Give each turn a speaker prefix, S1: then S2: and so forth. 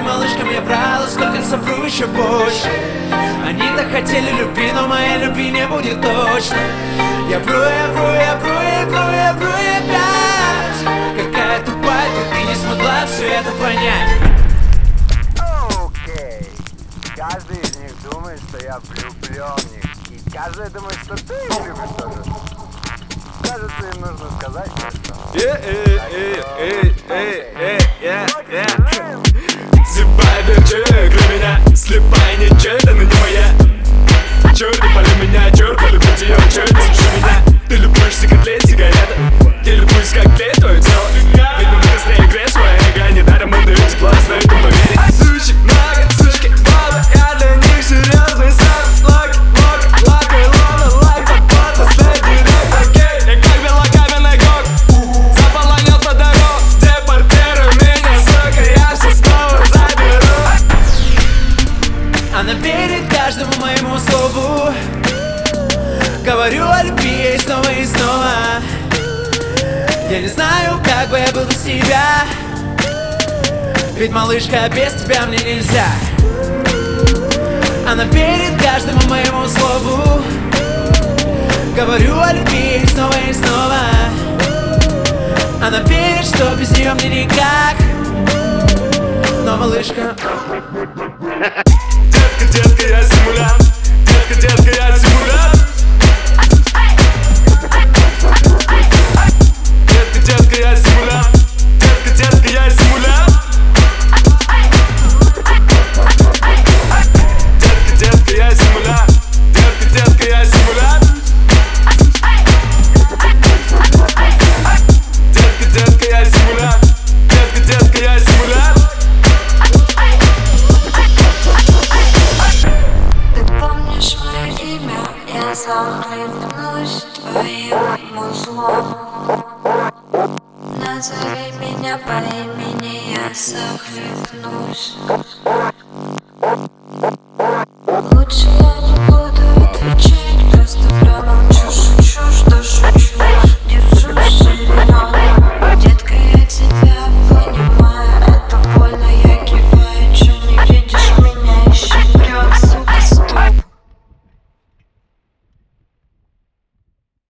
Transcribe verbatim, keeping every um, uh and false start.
S1: малышка мне врала, сколько совру еще больше. Они так хотели любви, но моей любви не будет точно. Я вру, я вру, я вру, я вру, я вру, я опять. Какая тупая, ты не смогла все это понять.
S2: Окей, каждый из них думает, что я влюблен в них. И каждый думает, что ты их любишь тоже. Кажется, им нужно сказать кое-что.
S3: Слепая верчик для меня, слепая ничего, она не моя. Чёрт, не пали меня, чёрт, полюбить её, чёрт, не слушай меня. Ты любуешься котлет, сигарета, я любуюсь как клей, твое тело. Ведь мы быстрее греешь свои эго, недаром отдаю тепло, стоит им поверить. Сучек много, сучки мало, я для них серьезный сам. Локи, локи, локи, лола, лайк, под последний ряд, окей. Я как белокаменный гог, заполонил по дорог. Депортируй меня, сука, я все снова заберу.
S1: Она верит каждому моему слову. Говорю о любви ей снова и снова. Я не знаю, как бы я был без тебя. Ведь, малышка, без тебя мне нельзя. Она верит каждому моему слову. Говорю о любви ей снова и снова. Она верит, что без нее мне никак. Но, малышка...
S3: Детка, детка, я симулянт. Детка, детка, я симулянт. Детка, детка, я симулянт. Детка, детка, я симулянт. Детка, детка, я симулянт. Детка, детка, я симулянт. Детка, детка, я симулянт. Детка, детка, я симулянт.
S4: Помнишь мое имя, я захлебнусь твоим узлом. Назови меня по имени, я захлебнусь.